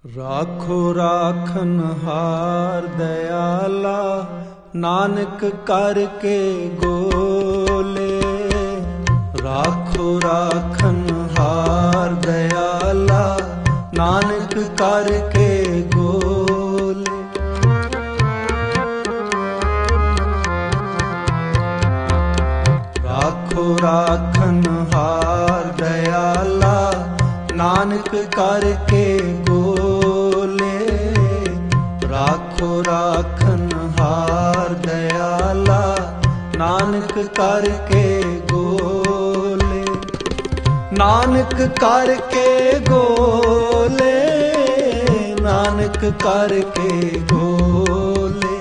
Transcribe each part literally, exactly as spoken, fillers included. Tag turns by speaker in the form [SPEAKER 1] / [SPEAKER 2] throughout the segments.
[SPEAKER 1] राखो राखन हार दयाला, नानक करके गोले। राखो राखन हार दयाला, नानक करके गोले। राखो राखन हार दयाला, नानक करके गोले। राखो राखन हार दयाला, नानक करके गोले। नानक करके गोले, नानक करके गोले।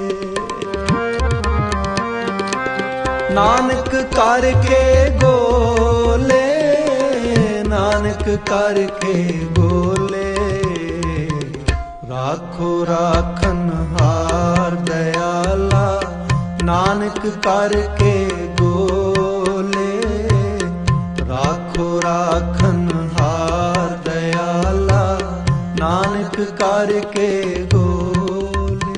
[SPEAKER 1] नानक करके गोले, नानक करके गोले। राखो राखन हार दयाला, नानक करके गोले। राखो राखन हार दयाला, नानक करके गोले।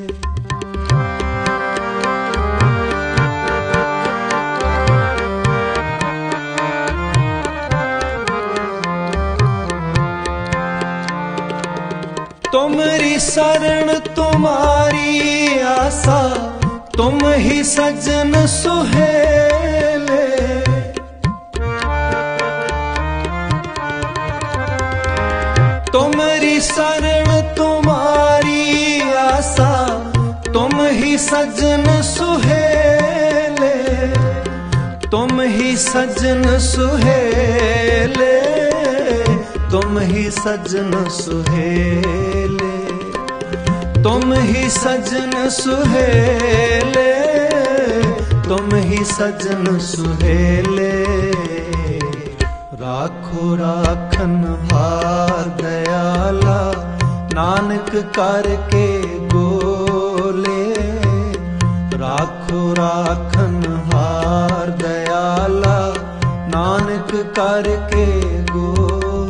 [SPEAKER 1] तुमरी शरण तुम्हारी आशा, तुम ही सज्जन सुहेले। तुमरी शरण तुम्हारी आशा, तुम ही सज्जन सुहेले। तुम ही सज्जन सुहेले, तुम ही सज्जन सुहेले। तुम ही सज्जन सुहेले, तुम ही सज्जन सुहेले। राखो राखन हार दयाला, नानक करके गोले। राखो राखन हार दयाला, नानक करके गोले।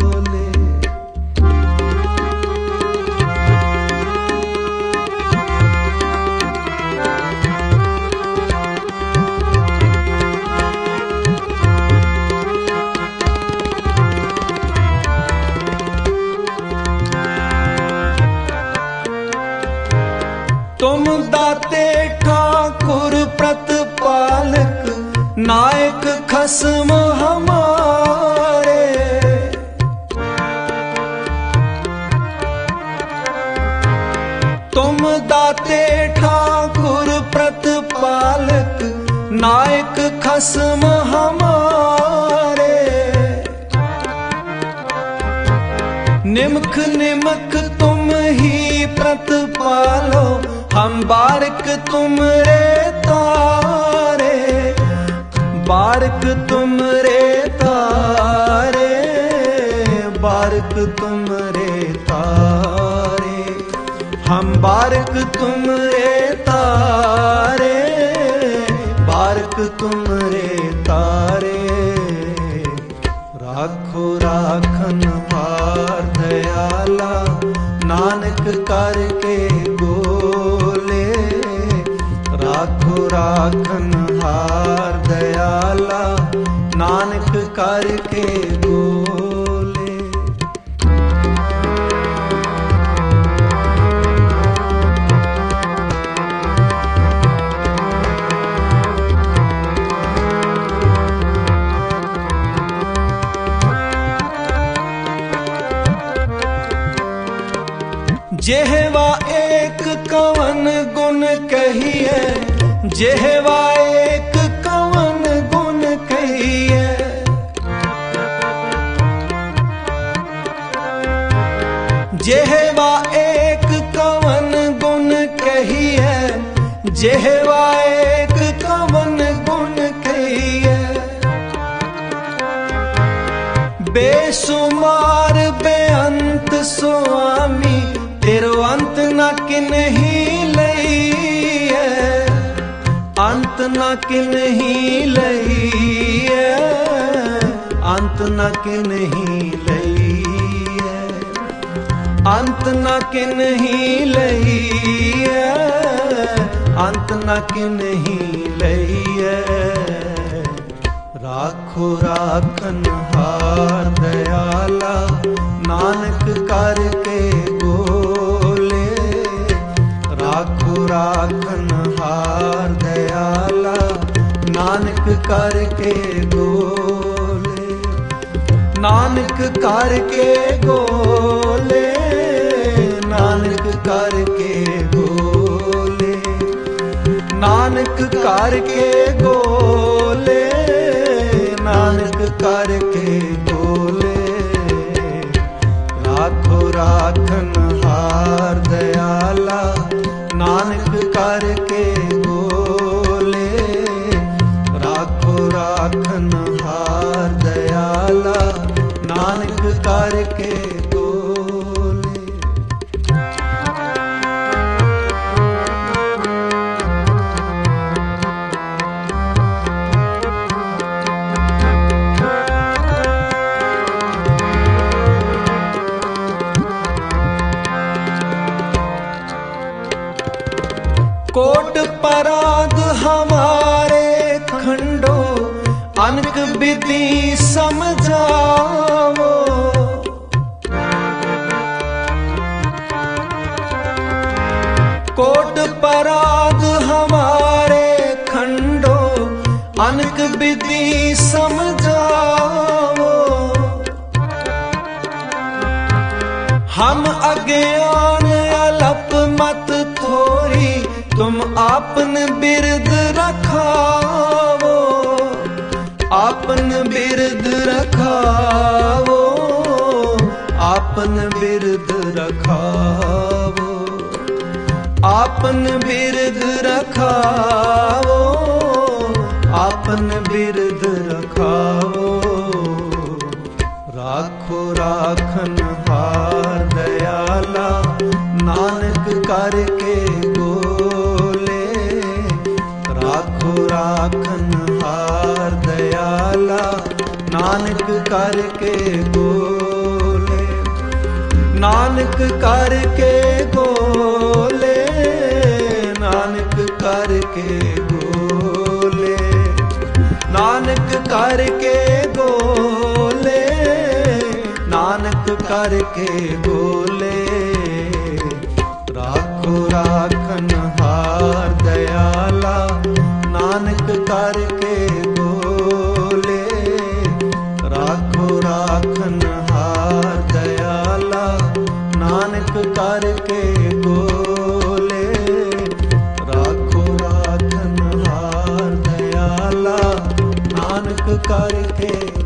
[SPEAKER 1] तुम दाते ठाकुर प्रतिपालक, नायक खसम हमारे। तुम दाते ठाकुर प्रतिपालक, नायक खसम हमारे। निमक निमक तुम ही प्रतिपालो, हम बारक तुम रे तारे। बारक तुम रे तारे, बारक तुम रे तारे। हम बारक तुम रे तारे, बारक तुम रे तारे। राखो राखन हार दयाला, नानक करके गोले। राखो राखन हार दयाला, नानक करके गोले। जेहवा एक कवन गुण कहिए, जेहवा एक कवन गुण कहिए। जेहवा एक कवन गुण कहिए, जेहवा एक कवन गुण कहिए। बेसुमार बेअंत स्वामी, तेरो अंत न किन्ही लईए। अंत न किन्ही लईए, अंत न किन्ही लईए। अंत न किन्ही लईए, अंत न किन्ही लईए। राखो राखन हार दयाला, नानक करके बोले। राखो राखन हार दयाला, नानक करके बोले। नानक करके बोले, नानक करके बोले। नानक करके बोले, नानक करके बोले। राखो राखन हार दयाला, नानक करके बोले। राखो राखन हार दयाला, नानक करके बोले। कोट पराध हमारे खंडो, अनक विधि समझावो। कोट पराध हमारे खंडो, अनक विधि समझावो। हम अज्ञान अलप मत थोरी, तुम आपन बिरद रखावो। आपन बिरद रखावो, आपन बिरद रखावो। आपन बिरद रखावो, आपन बिरद रखावो। राखो राखन हार दयाला, नानक करके बोले। राखो राखन हार दयाला, नानक करके बोले। नानक करके बोले, नानक करके बोले। नानक करके बोले, नानक करके बोले। राखो राखन हार दयाला, नानक करके बोले। राखो राखन हार दयाला, नानक करके बोले। राखो राखन हार दयाला, नानक करके